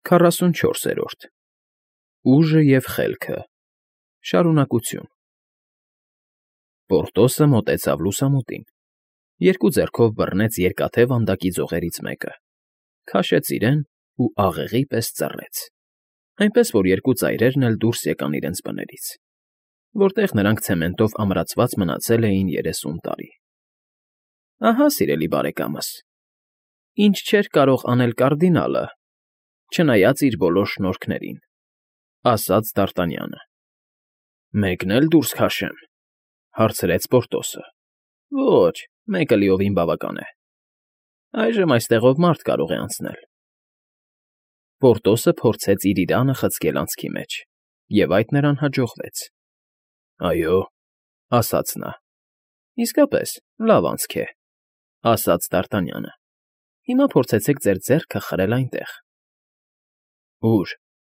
44-րդ Ուժը և խելքը Շարունակություն Պորտոսը մոտեցավ լուսամուտին, երկու ձեռքով բռնեց երկաթե վանդակի ձողերից մեկը, քաշեց իրեն ու աղեղի պես ծռեց, այնպես որ երկու ծայրերն էլ դուրս եկան իրենց բներից, որտեղ նրանք ցեմենտով ամրացված մնացել էին 30 տարի։ Ահա, սիրելի բարեկամս, ինչ չէր կարող անել կարդինալը, չնայած իր բոլոր շնորհքներին, ասաց Դ'Արտանյանը։ Մեկն էլ դուրս քաշեմ, հարցրեց Պորտոսը։ Ոչ, մեկը լիովին բավական է։ Այժմ այստեղով մարդ կարող է անցնել։ Պորտոսը փորձեց իր իրանը խցկել անցքի մեջ, և այդ նրան հաջողվեց։ Այո, ասաց նա։ Իսկապես, լավ անցք է, ասաց Դ'Արտանյանը։ Հիմա փորձեցեք ձեր ձեռքը խրել այնտեղ։ Ուր։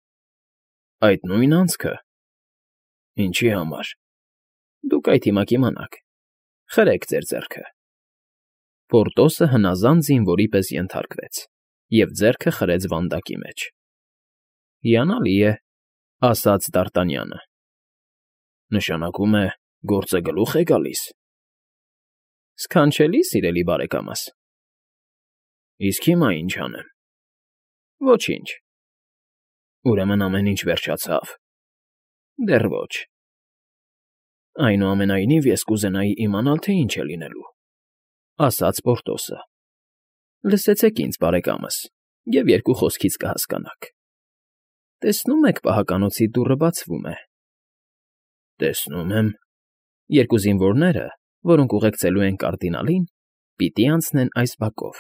Այդ նույն անցքը։ Ինչի համար։ Դուք այդ հիմա կիմանաք։ Խրեք ձեր ձեռքը։ Պորտոսը հնազանդ զինվորի պես ենթարկվեց և ձեռքը խրեց վանդակի մեջ։ Հիանալի է, ասաց Դ'Արտանյանը։ Նշանակում է, գործը գլուխ է գալիս։ Սքանչելի, սիրելի բարեկամս։ Իսկ հիմա ինչ անեմ։ Ոչինչ։ Ուրեմն ամեն ինչ վերջացավ։ Դեռ ոչ։ Այնուամենայնիվ ես կուզենայի իմանալ, թե ինչ է լինելու, ասաց Պորտոսը։ Լսեցեք ինձ, բարեկամս, և երկու խոսքից կհասկանաք։ Տեսնում եք, պահականոցի դուռը բացվում է։ Տեսնում եմ։ Երկու զինվորները, որոնք ուղեկցելու են կարդինալին, պիտի անցնեն այս բակով։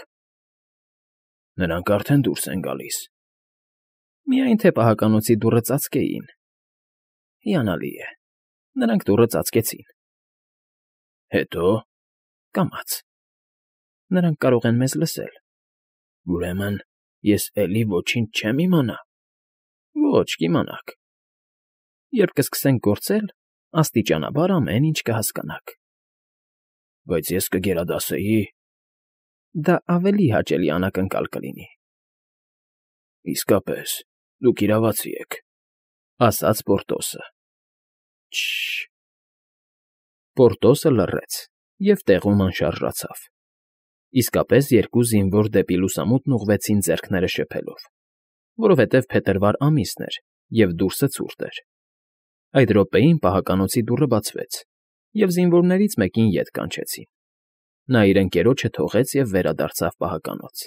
Նրանք արդեն դուրս են գալիս։ Միայն թե պահականոցի դուռը ծածկեին։ Հիանալի է։ Նրանք դուռը ծածկեցին։ Հետո։ Կամաց։ Նրանք կարող են մեզ լսել։ Ուրեմն ես էլի ոչինչ չեմ իմանա։ Ոչ, կիմանաք։ Երբ կսկսենք գործել, աստիճանաբար ամեն ինչ կհասկանաք։ Բայց ես կգերադասեի։ Դա ավելի հաճելի անակնկալ կլինի։ Իսկապես, դուք իրավացի եք, ասաց Պորտոսը։ Շ… Պորտոսը լռեց և տեղում անշարժացավ։ Իսկապես երկու զինվոր դեպի լուսամուտն ուղղվեցին ձեռքները շփելով, որովհետև փետրվար ամիսն էր և դուրսը ցուրտ էր։ Այդ րոպեին պահականոցի դուռը բացվեց, և զինվորներից մեկին ետ կանչեցին։ Նա իր ընկերոջը թողեց և վերադարձավ պահականոց։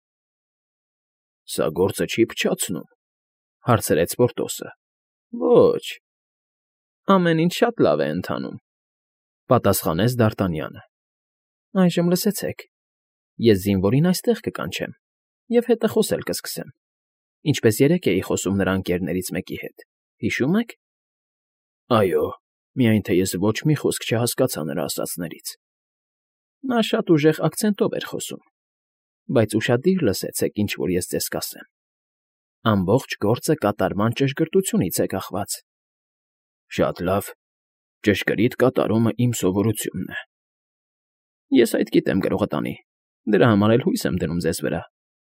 Սա գործը չի փչացնում, հարցրեց Պորտոսը։ Ոչ։ Ամեն ինչ շատ լավ է ընթանում, պատասխանեց Դ'Արտանյանը։ Այժմ լսեցեք։ Ես զինվորին այստեղ կկանչեմ և հետը խոսել կսկսեմ, ինչպես երեկ էի խոսում նրա ընկերներից մեկի հետ, հիշո՞ւմ եք։ Այո, միայն թե ես ոչ մի խոսք չհասկացա նրա ասածներից։ Նա շատ ուժեղ ակցենտով էր խոսում, բայց ուշադիր լսեցեք, ինչ որ ես ձեզ կասեմ։ Ամբողջ գործը կատարման ճշգրտությունից է կախված։ Շատ լավ, ճշգրիտ կատարումը իմ սովորությունն է։ Ես այդ գիտեմ գրողտանի, դրա համար էլ հույս եմ դնում ձեզ վրա։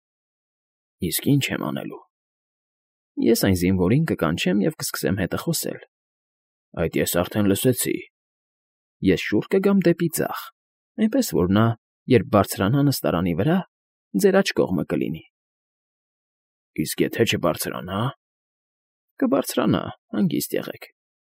Իսկ ինչ եմ անելու։ Ես այն զինվորին կկանչեմ և կսկսեմ հետը խոսել։ Այդ ես արդեն լսեցի։ Ես շուռ կգամ դեպի ձախ, այնպես որ նա, երբ բարձրանա նստարանի վրա, ձեր աջ կողմը կլինի։ Իսկ եթե չբարձրանա։ Կբարձրանա, հանգիստ եղեք։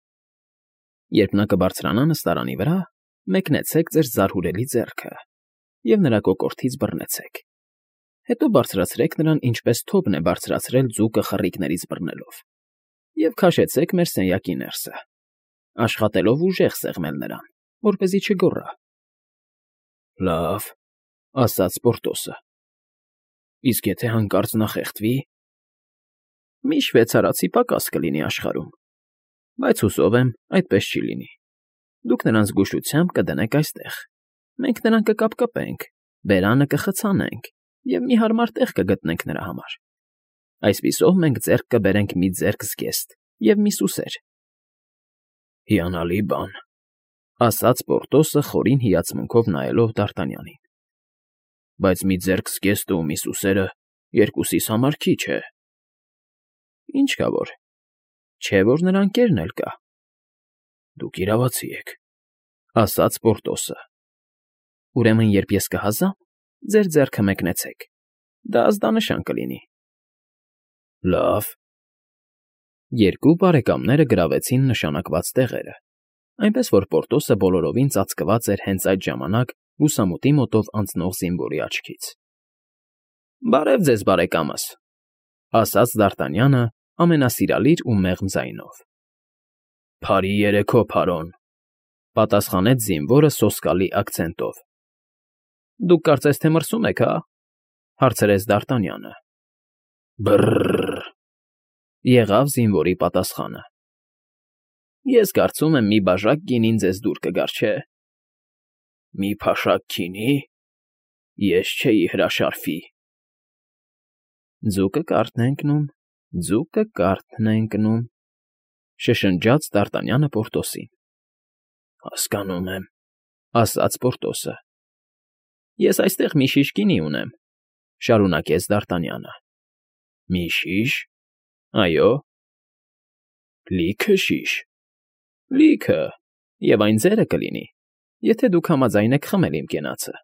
Երբ նա կբարձրանա նստարանի վրա, մեկնեցեք ձեր զարհուրելի ձեռքը և նրա կոկորդից բռնեցեք։ Հետո բարձրացրեք նրան, ինչպես թոպն է բարձրացրել ձուկը խռիկներից բռնելով, և քաշեցեք մեր սենյակի ներսը, աշխատելով ուժեղ սեղմել նրան, որպեսզի չգոռա։ Լավ, ասաց Պորտոսը։ Իսկ եթե հանկարծ նա խեղդվի։ Մի շվեյցարացի պակաս կլինի աշխարհում, բայց հուսով եմ, այդպես չի լինի։ Դուք նրան զգուշությամբ կդնեք այստեղ, մենք նրան կկապկպենք, բերանը կխցանենք և մի հարմար տեղ կգտնենք նրա համար։ Այսպիսով մենք ձեռք կբերենք մի ձեռք զգեստ և մի սուսեր։ Հիանալի բան, ասաց Պորտոսը խորին հիացմունքով նայելով Դ'Արտանյանին։ Բայց մի ձեռք զգեստը ու մի սուսերը երկուսիս համար քիչ է։ Ինչ կա որ, չէ որ նրա ընկերն էլ կա։ Դուք իրավացի եք, ասաց Պորտոսը։ Ուրեմն երբ ես կհազամ, ձեր ձեռքը մեկնեցեք, դա ազդանշան կլինի։ Լավ։ Երկու բարեկամները գրավեցին նշանակված տեղերը, այնպես որ Պորտոսը բոլորովին ծածկված էր հենց այդ ժամանակ լուսամուտի մոտով անցնող զինվորի աչքից։ Բարև ձեզ, բարեկամս, ասաց Դարտանյանը ամենասիրալիր ու մեղմ ձայնով։ Բարի երեքո, պարոն, պատասխանեց զինվորը սոսկալի ակցենտով։ Դուք կարծես թե մրսում եք, հա՞, հարցրեց Դարտանյանը։ Բրրր, եղավ զինվորի պատասխանը։ Ես կարծում եմ մի բաժակ գինին ձեզ դուր կգար, չէ։ Մի փաշակ գինի, ես չէի հրաշարվի։ Ձուկը կարթն է ընկնում, ձուկը կարթն է ընկնում, շշնջաց Դարտանյանը Պորտոսին։ Հասկանում եմ, ասաց Պորտոսը։ Ես այստեղ մի շիշ գինի ունեմ, շարունակեց Դարտանյանը։ Մի շիշ։ Այո։ Լիքը շիշ։ Լիքը, և այն ձերը կլինի, եթե դուք համաձայն եք խմել իմ կենացը։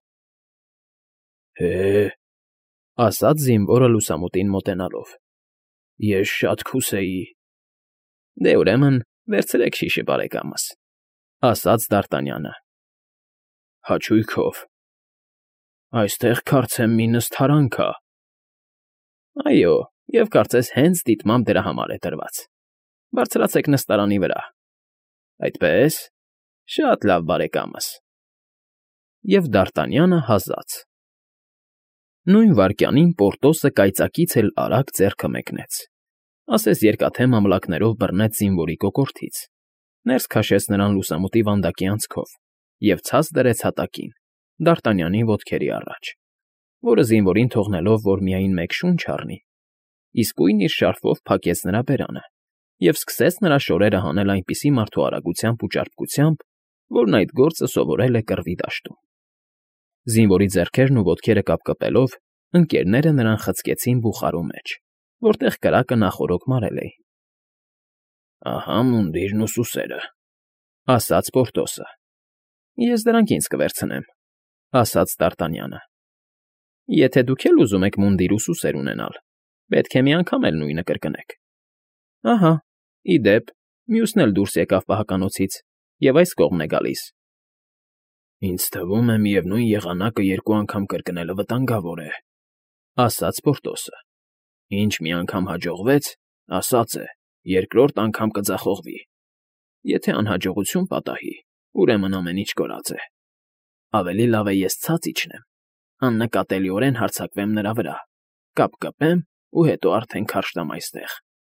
Հե, ասաց զինվորը լուսամուտին մոտենալով։ Ես շատ կուզեի։ Դե ուրեմն վերցրեք շիշը, բարեկամս, ասաց Դարտանյանը։ Հաճույքով։ Այստեղ կարծեմ մի նստարան կա։ Այո, և կարծես հենց դիտմամբ դրա համար է տրված։ Բարձրացեք նստարանի վրա։ Այդպես, շատ լավ, բարեկամս։ Եվ Դարտանյանը հազաց։ Նույն վայրկյանին Պորտոսը կայծակից էլ արագ ձեռքը մեկնեց, ասես երկաթե մամլակներով բռնեց զինվորի կոկորդից, ներս քաշեց նրան լուսամուտի վանդակի անցքով և ցած դրեց հատակին, Դարտանյանի ոտքերի առաջ, որը զինվորին թողնելով, որ միայն մեկ շունչ առնի, իսկույն իր շարֆով փակեց նրա բերանը և սկսեց նրա շորերը հանել այնպիսի մարդու արագությամբ ու ճարպկությամբ, որն այդ գործը սովորել է կռվի դաշտում։ Զինվորի ձեռքերն ու ոտքերը կապկպելով, ընկերները նրան խցկեցին բուխարու մեջ, որտեղ կրակը նախօրոք մարել էին։ Ահա մունդիրն ու սուսերը, ասաց Պորտոսը։ Ես դրանք ինձ կվերցնեմ, ասաց Դարտանյանը։ Եթե դուք էլ ուզում եք մունդիր ու սուսեր ունենալ, պետք է մի անգամ էլ նույնը կրկնեք։ Ահա, ի դեպ, մյուսն էլ դուրս եկավ պահականոցից և այս կողմն է գալիս։ Ինձ թվում է միևնույն եղանակը երկու անգամ կրկնելը վտանգավոր է, ասաց Պորտոսը։ Ինչ մի անգամ հաջողվեց, ասած է, երկրորդ անգամ կձախողվի։ Եթե անհաջողություն պատահի, ուրեմն ամեն ինչ կորած է։ Ավելի լավ է ես ցած իջնեմ, աննկատելիորեն հարձակվեմ նրա վրա, կապկպեմ ու հետո արդեն քարշ տամ այստեղ։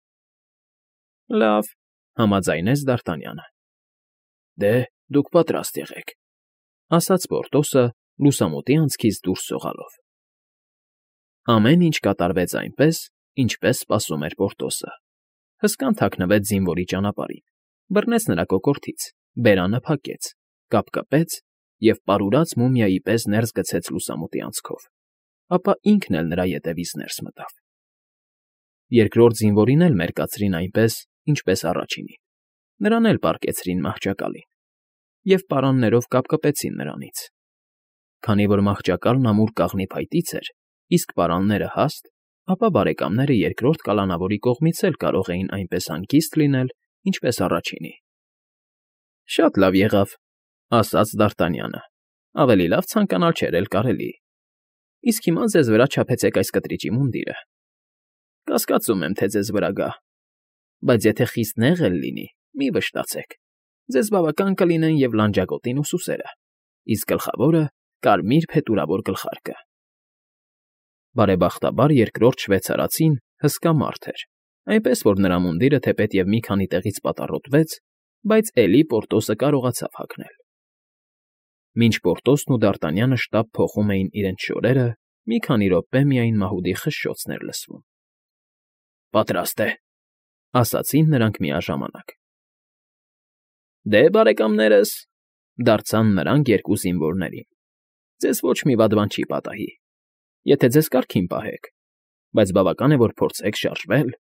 Լավ, համաձայնեց Դարտանյանը։ Դե, դուք պատրաստ եղեք, ասաց Պորտոսը լուսամուտի անցքից դուրս սողալով։ Ամեն ինչ կատարվեց այնպես, ինչպես սպասում էր Պորտոսը։ Հսկան թաքնվեց զինվորի ճանապարհին, բռնեց նրա կոկորդից, բերանը փակեց, կապկպեց և պարուրած մումիայի պես ներս գցեց լուսամուտի անցքով, ապա ինքն էլ նրա ետևից ներս մտավ։ Երկրորդ զինվորին էլ մերկացրին այնպես, ինչպես առաջինին, նրան էլ պառկեցրին մահճակալին և պարաններով կապկպեցին նրանից։ Քանի որ մահճակալն ամուր կաղնի փայտից էր, իսկ պարանները հաստ, ապա բարեկամները երկրորդ կալանավորի կողմից էլ կարող էին այնպես հանգիստ լինել, ինչպես առաջինի։ Շատ լավ եղավ, ասաց Դարտանյանը, ավելի լավ ցանկանալ չէր էլ կարելի։ Իսկ հիմա ձեզ վրա չափեցեք այս կտրիճի մունդիրը։ Կասկածում եմ, թե ձեզ վրա գա, բայց եթե խիստ նեղ էլ լինի, մի վշտացեք, ձեզ բավական կլինեն և լանջագոտին ու սուսերը, իսկ գլխավորը կարմիր փետուրավոր գլխարկը։ Բարեբախտաբար երկրորդ շվեյցարացին հսկա մարդ էր, այնպես որ նրա մունդիրը թեպետև մի քանի տեղից պատառոտվեց, բայց էլի Պորտոսը կարողացավ հագնել։ Մինչ Պորտոսն ու Դարտանյանը շտապ փոխում էին իրենց շորերը, մի քանի րոպե միայն մահուդի խշշոցն էր լսվում։ Պատրաստ է, ասացին նրանք միաժամանակ։ Դե, բարեկամներս, դարձան նրանք երկու զինվորներին։ Ձեզ ոչ մի վատ բան չի պատահի, եթե ձեզ կարգին պահեք, բայց բավական է, որ փորձեք շարժվել,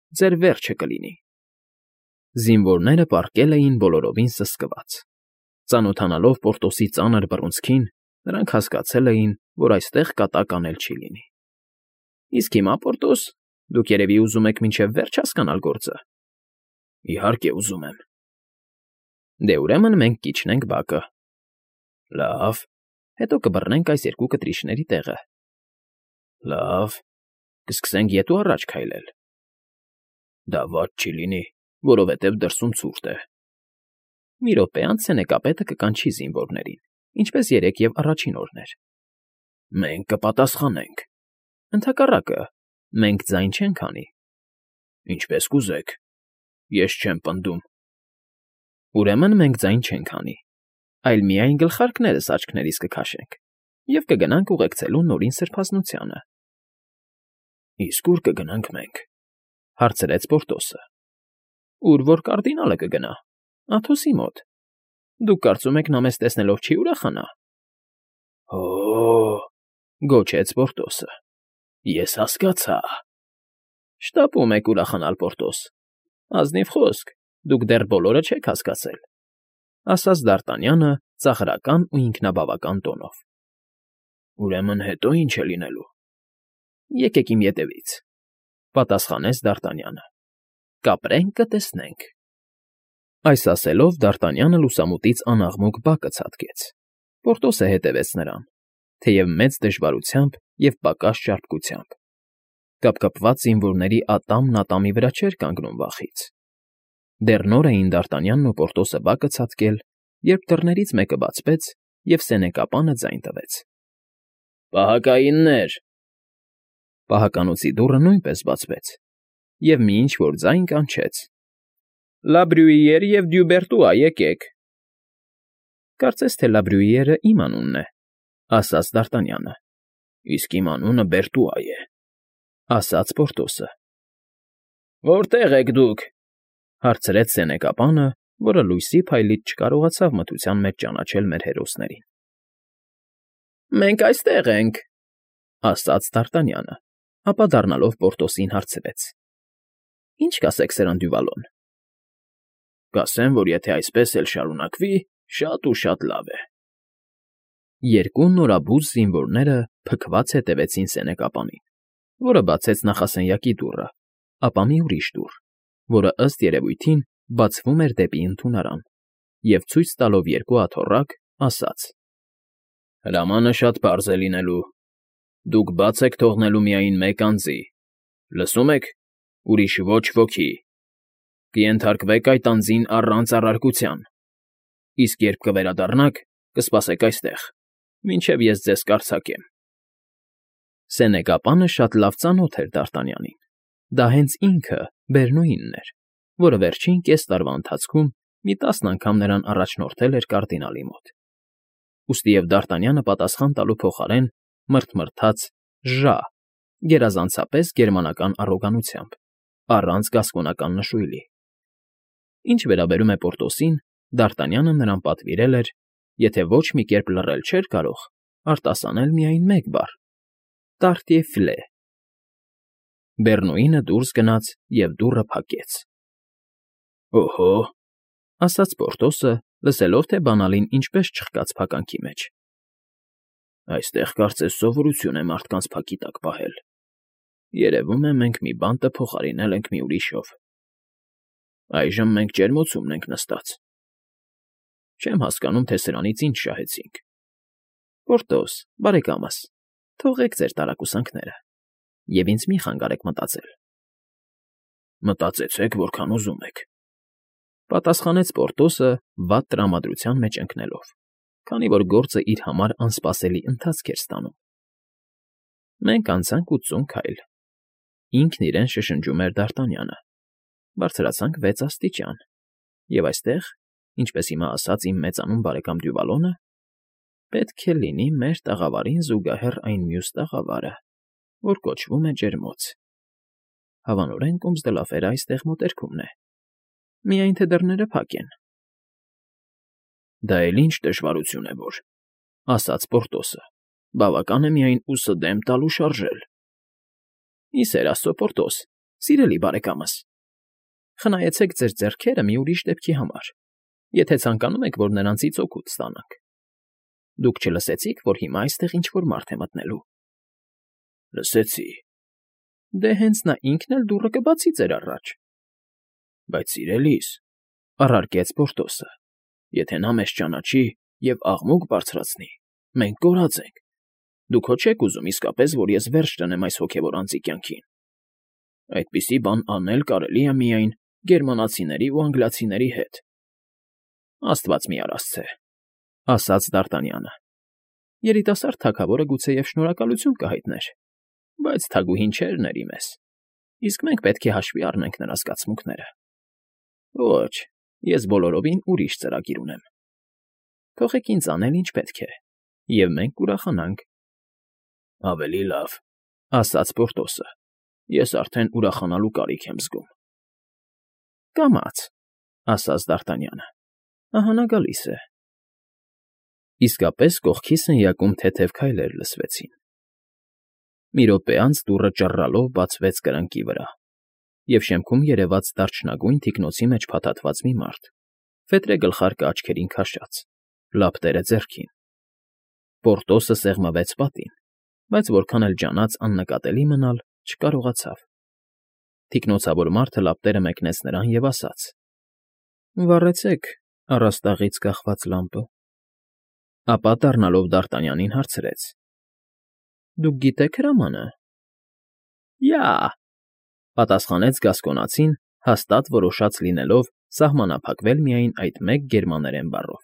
ձեր վերջը կլինի։ Զինվորները պառկել էին բոլորովին սսկված։ Ծանոթանալով Պորտոսի ծանր բռունցքին, նրանք հասկացել էին, որ այստեղ կատակ անել չի լինի։ Իսկ հիմա, Պորտոս, դուք երևի ուզում եք մինչև վերջ հասկանալ գործը։ Իհարկե ուզում եմ։ Դե ուրեմն մենք կիջնենք բակը։ Լավ, հետո կբռնենք այս երկու կտրիչների տեղը։ Լավ, կսկսենք ետ ու առաջ քայլել։ Դա վատ չի լինի, որովհետև դրսում ցուրտ է։ Մի րոպե անց սենեկապետը կկանչի զինվորներին, ինչպես երեկ և առաջին օրն էր։ Մենք կպատասխանենք։ Ընդհակառակը, մենք ձայն չենք հանի։ Ինչպես կուզեք, ես չեմ պնդում։ Ուրեմն մենք ձայն չենք հանի, այլ միայն գլխարկներս աչքներիս կքաշենք և կգնանք ուղեկցելու Նորին Սրբազնությանը։ Իսկ ուր կգնանք մենք, հարցրեց Պորտոսը։ Ուր որ կարդինալը կգնա, Աթոսի մոտ։ Դուք կարծում եք նա մեզ տեսնելով չի ուրախանա։ Հո՜, գոչեց Պորտոսը։ Ես հասկացա։ Շտապում եք ուրախանալ, Պորտոս։ Ազնիվ խոսք, դուք դեռ բոլորը չեք հասկացել, ասաց Դ'Արտանյանը ծաղրական ու ինքնաբավական տոնով։ Ուրեմն հետո ինչ է լինելու։ Եկեք իմ ետևից, պատասխանեց Դ'Արտանյանը։ Կապրենք, կտեսնենք։ Այս ասելով Դ'Արտանյանը լուսամուտից անաղմուկ բակը ցատկեց։ Պորտոսը հետևեց նրան, թեև մեծ դժվարությամբ և պակաս ճարպկությամբ։ Կապկպված զինվորների ատամն ատամի վրա չէր կանգնում վախից։ Դեռ նոր էին Դ'Արտանյանն ու Պորտոսը բակը ցատկել, երբ դռներից մեկը բացվեց, և սենեկապանը ձայն տվեց. Պահակայիններ… Պահականոցի դուռը նույնպես բացվեց, և մի ինչ֊որ ձայն կանչեց. Լաբրյուիեր և Դյուբերտուա, եկեք։ Կարծես թե Լաբրյուիերը իմ անունն է, ասաց Դ'Արտանյանը։ Իսկ իմ անունը Բերտուա է, ասաց Պորտոսը։ Որտե՞ղ եք դուք, հարցրեց սենեկապանը, որը լույսի փայլից չկարողացավ մթության մեջ ճանաչել մեր հերոսներին։ Մենք այստեղ ենք, ասաց Դ'Արտանյանը, ապա դառնալով Պորտոսին հարցրեց. Ինչ կասեք սրան Դյուվալոն։ Կասեմ, որ եթե այսպես էլ շարունակվի, շատ ու շատ լավ է։ Երկու նորաբուծ զինվորները փքված հետևեցին սենեկապանին, որը բացեց նախասենյակի դուռը, ապա մի ուրիշ դուռ, որը ըստ երևույթին բացվում էր դեպի ընդունարան, և ցույց տալով երկու աթոռակ, ասաց. Հրամանը շատ պարզ է լինելու։ Դուք բաց եք թողնելու միայն մեկ անձի։ Լսում եք, ուրիշ ոչ ոքի։ Կենթարկվեք այդ անձին առանց առարկության։ Իսկ երբ կվերադառնաք, կսպասեք այստեղ, մինչև ես ձեզ կարձակեմ։ Սենեկապանը շատ լավ ծանոթ էր Դ'Արտանյանին։ Դա հենց ինքը Բերնուինն էր, որը վերջին կես տարվա ընթացքում մի 10 անգամ նրան առաջնորդել էր կարդինալի մոտ։ Ուստի և Դ'Արտանյանը պատասխան տալու փոխարեն մռթմռթաց «ժա» գերազանցապես գերմանական առոգանությամբ, առանց գասկոնական նշույլի։ Ինչ վերաբերում է Պորտոսին, Դ'Արտանյանը նրան պատվիրել էր, եթե ոչ մի կերպ լռել չէր կարող, արտասանել միայն մեկ բառ. «Տարտիեֆլե»։ Բերնուինը դուրս գնաց և դուռը փակեց։ Օհո, ասաց Պորտոսը, լսելով, թե բանալին ինչպես չխկաց փականքի մեջ։ Այստեղ կարծես սովորություն է մարդկանց փակի տակ պահել։ Երևում է, մենք մի բան տփոխարինել ենք մի ուրիշով։ Այժմ մենք ջերմոցումն ենք նստած։ Չեմ հասկանում, թե սրանից ինչ շահեցինք։ Պորտոս, բարեկամս, թողեք ձեր տարակուսանքները և ինձ մի խանգարեք մտածել։ Մտածեցեք, որքան ուզում եք, պատասխանեց Պորտոսը վատ տրամադրության մեջ ընկնելով, քանի որ գործը իր համար անսպասելի ընթացք էր ստանում։ Մենք անցանք 80 քայլ։ Ինքն իրեն շշնջում էր Դ'Արտանյանը։ Բարձրացանք 6 աստիճան, և այստեղ, ինչպես հիմա ասաց իմ մեծանուն բարեկամ Դյուվալոնը, պետք է լինի մեր տաղավարին զուգահեռ այն մյուս տաղավարը, որ կոչվում է ջերմոց։ Հավանորեն Կոմսդլաֆերը այստեղ մոտերքումն է, միայն թե դռները փակ են։ Դա էլ ինչ դժվարություն է որ, ասաց Պորտոսը, բավական է միայն ուսը դեմ տալ ու շարժել։ Ի սեր Աստծո, Պորտոս, Սիրելի բարեկամս, խնայեցեք ձեր ձեռքերը մի ուրիշ դեպքի համար, եթե ցանկանում եք, որ նրանցից օգուտ ստանանք։ Դուք չլսեցիք, որ հիմա այստեղ ինչ-որ մարդ է մտնելու։ Լսեցի։ Դե հենց նա ինքն էլ դուռը կբացի ձեր առաջ։ Բայց սիրելիս, առարկեց Պորտոսը, եթե նա մեզ ճանաչի և աղմուկ բարձրացնի, մենք կորած ենք։ Դուք հո չեք ուզում իսկապես, որ ես վերջ տնեմ այս հոգևոր անձի կյանքին։ Այդպիսի բան անել կարելի է միայն գերմանացիների ու անգլիացիների հետ։ Աստված մի արասցե, ասաց Դ'Արտանյանը։ Երիտասարդ թագավորը գուցեև շնորհակալություն կհայտներ, բայց թագուհին չէր ների մեզ, իսկ մենք պետք է հաշվի առնենք նրա զգացմունքները։ Ոչ, ես բոլորովին ուրիշ ծրագիր ունեմ։ Թողեք ինձ անել ինչ պետք է, և մենք կուրախանանք։ Ավելի լավ, ասաց Պորտոսը, ես արդեն ուրախանալու կարիք եմ զգում։ Կամաց, ասաց Դ'Արտանյանը, ահա նա գալիս է։ Իսկապես կողքի սենյակում թեթև քայլեր լսվեցին։ Մի րոպե անց դուռը ճռռալով բացվեց կրկնակի վրա, և շեմքում երևաց դարչնագույն թիկնոցի մեջ փաթաթված մի մարդ, ֆետրե գլխարկը աչքերին քաշած, լապտերը ձեռքին։ Պորտոսը սեղմվեց պատին, բայց որքան էլ ջանաց աննկատելի մնալ, չկարողացավ։ Թիկնոցավոր մարդը լապտերը մեկնեց նրան և ասաց. Վառեցեք առաստաղից կախված լամպը։ Ապա դառնալով Դ'Արտանյանին հարցրեց. Դուք գիտեք հրամանը։ Յա, պատասխանեց գասկոնացին, հաստատ որոշած լինելով սահմանափակվել միայն այդ մեկ գերմաներեն բառով։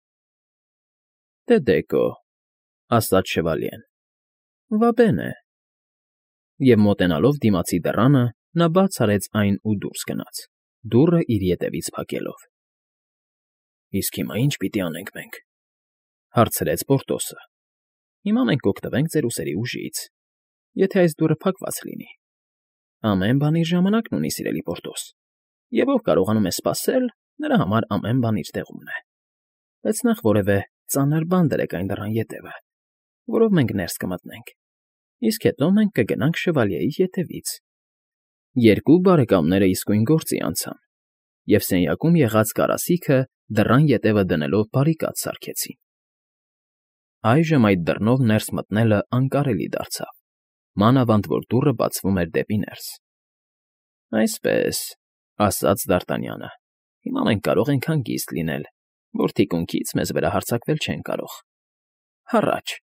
Դե դեկո, ասաց շվալյեն, վա բենե։ Եվ մոտենալով դիմացի դռանը, նա բաց արեց այն ու դուրս գնաց, դուռը իր ետևից փակելով։ Իսկ հիմա ի՞նչ պիտի անենք մենք, հարցրեց Պորտոսը։ Հիմա մենք կօգտվենք ձեր ուսերի ուժից, եթե այս դուռը փակված լինի։ Ամեն բան իր ժամանակն ունի, սիրելի Պորտոս, և ով կարողանում է սպասել, նրա համար ամեն բան իր տեղումն է։ Բայց նախ որևէ ծանր բան դրեք այն դռան ետևը, որով մենք ներս կմտնենք, իսկ հետո մենք կգնանք շվալյեի ետևից։ Երկու բարեկամները իսկույն գործի անցան, և սենյակում եղած կարասիքը դռան ետևը դնելով բարիկադ սարքեցին։ Այժմ այդ դռնով ներս մտնելը անկարելի դարձավ, մանավանդ որ դուռը բացվում էր դեպի ներս։ Այսպես, ասաց Դ'Արտանյանը, հիմա մենք կարող ենք հանգիստ լինել, որ թիկունքից մեզ վրա հարձակվել չեն կարող։ Հառաչ։